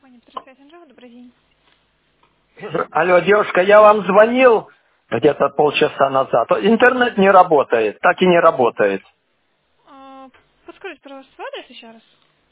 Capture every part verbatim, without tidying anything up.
Компания Второй Анжела, добрый день. Алло, девушка, я вам звонил где-то полчаса назад. Интернет не работает, так и не работает. А, подскажите, пожалуйста, свой адрес еще раз.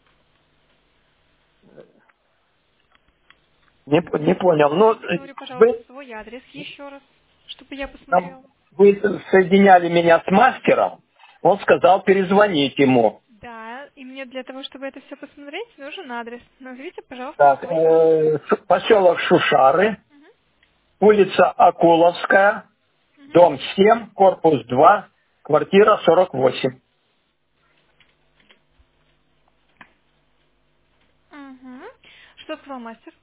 Не, п- не понял. Ну, Я говорю, пожалуйста, вы, свой адрес еще раз, чтобы я там- посмотрела. вы соединяли меня с мастером, он сказал перезвонить ему. Да, и мне для того, чтобы это все посмотреть, нужен адрес. Назовите, пожалуйста, Так, свой. э, Ш- поселок Шушары, Угу. улица Акуловская, Угу. дом семь, корпус два, квартира сорок восемь. Угу. Что сказал мастер?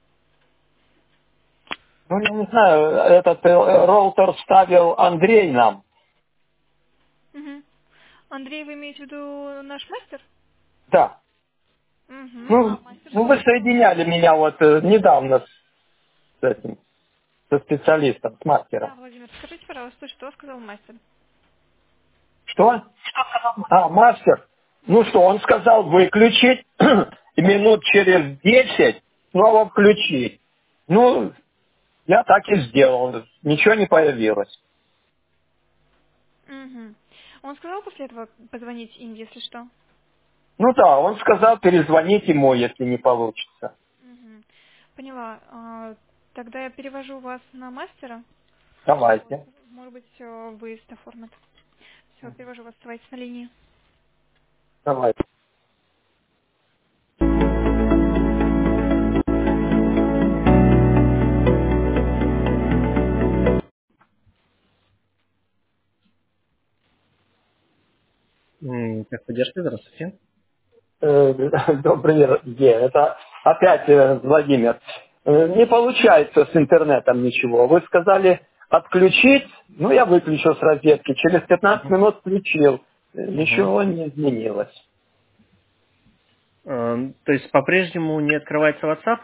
Ну, я не знаю, этот э, роутер ставил Андрей нам. Угу. Андрей, вы имеете в виду наш мастер? Да. Угу. А Ну, мастер ну, что вы сказал? соединяли меня вот э, недавно с этим, со специалистом, с Да, мастером. Владимир, скажите, пожалуйста, что сказал мастер? Что? А, мастер. Ну что, он сказал выключить и минут через десять снова включить. Ну, я так и сделал. Ничего не появилось. Угу. Он сказал после этого позвонить им, если что? Ну да, он сказал перезвонить ему, если не получится. Мгм. Поняла. А, Тогда я перевожу вас на мастера. Вот. Давайте. Может быть, э, выезд оформят. Все, перевожу вас, оставайтесь на линии. Давайте. М, Техподдержка, здравствуйте. Э, Добрый день. Это опять э, Владимир. Э, Не получается с интернетом ничего. Вы сказали отключить, ну я выключил с розетки. Через пятнадцать Мгм. минут включил. Э, Мгм. Ничего не изменилось. Эм, То есть по-прежнему не открывается WhatsApp?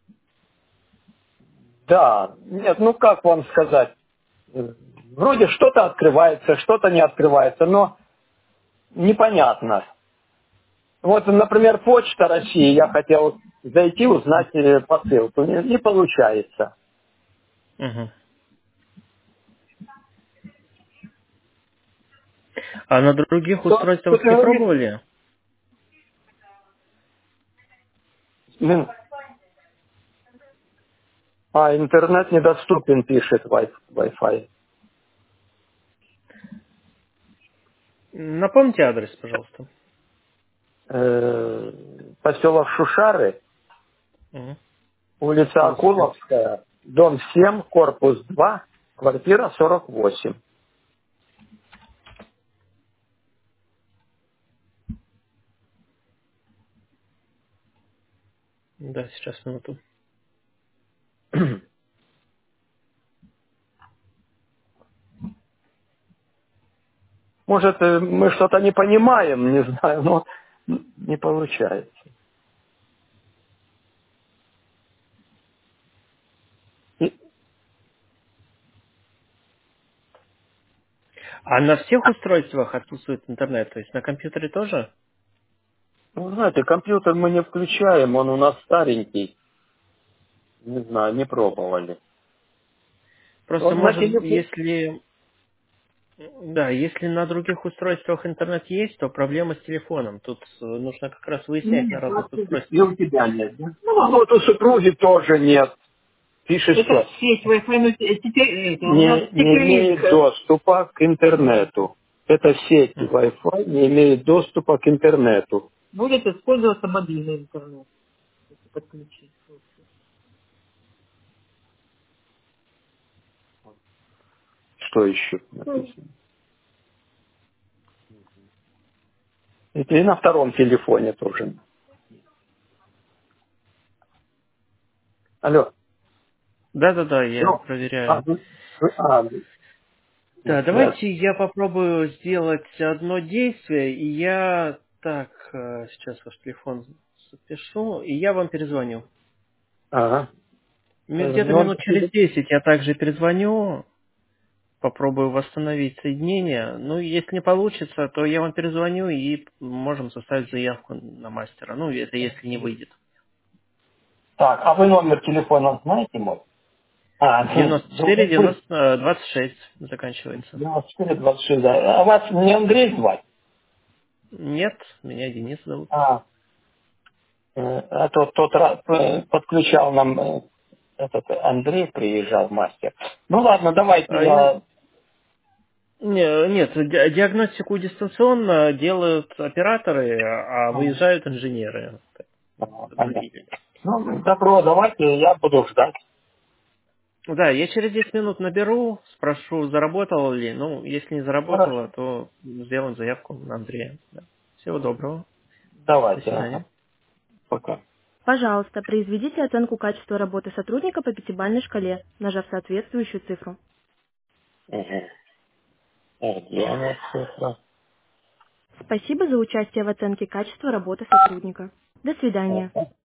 Да, нет, ну как вам сказать? Э, Вроде что-то открывается, что-то не открывается, но непонятно. Вот, например, Почта России, я хотел зайти, узнать э, посылку. Не, не получается. Мгм. А на других Что, что устройствах ты не говоришь? пробовали? М, А, интернет недоступен, пишет Wi- Wi-Fi. Напомните адрес, пожалуйста. Э, Поселок Шушары, Мгм. улица Плюс семь. Акуловская, дом семь, корпус два, квартира сорок восемь. Да, сейчас минуту. Может, э, мы что-то не понимаем, не знаю, но не получается. И, А на всех устройствах отсутствует интернет? То есть на компьютере тоже? ну, знаете, компьютер мы не включаем, он у нас старенький. Не знаю, не пробовали. Просто, Он на может, телефоне. если... Да, если на других устройствах интернет есть, то проблема с телефоном. Тут э, нужно как раз выяснять на Нет, у разных вас тоже. И устройствах. у тебя нет, да? Ну, а вот у супруги тоже нет. Пишет, это что сеть Wi-Fi, но те- теперь это, у нас не, не имеет теперь доступа к интернету. Это сеть М. Wi-Fi не имеет доступа к интернету. Будет использоваться мобильный интернет, если подключить. Что еще написано? Это и на втором телефоне тоже. Алло. Да-да-да, я Все. А, проверяю. вы- вы- а, вы- на Да, связь. давайте я попробую сделать одно действие, и я... Так, э, сейчас ваш телефон запишу, и я вам перезвоню. Ага. Ми- Э, Где-то Номер минут через телефона. десять я также перезвоню, попробую восстановить соединение. Ну, если не получится, то я вам перезвоню и можем составить заявку на мастера. Ну, это если не выйдет. Так, а вы номер телефона знаете мой? А, девяносто четыре девяносто двадцать шесть заканчивается. девяносто четыре двадцать шесть, да. А вас не Андрей звать? Нет, меня Денис зовут. А, э, а тот, тот раз э, подключал нам э, этот Андрей, приезжал мастер. Ну ладно, давайте А, я... не- Нет, ди- диагностику дистанционно делают операторы, а выезжают инженеры. А, Другие понятно. люди. Ну, добро, давайте, я буду ждать. Да, я через десять минут наберу, спрошу, заработало ли. Ну, если не Хорошо. заработало, то сделаем заявку на Андрея. Да. Всего доброго. До Давайте, ага. свидания. Пока. Пожалуйста, произведите оценку качества работы сотрудника по пятибалльной шкале, нажав соответствующую цифру. Угу. А где она цифра? Спасибо за участие в оценке качества работы сотрудника. До свидания. Ага.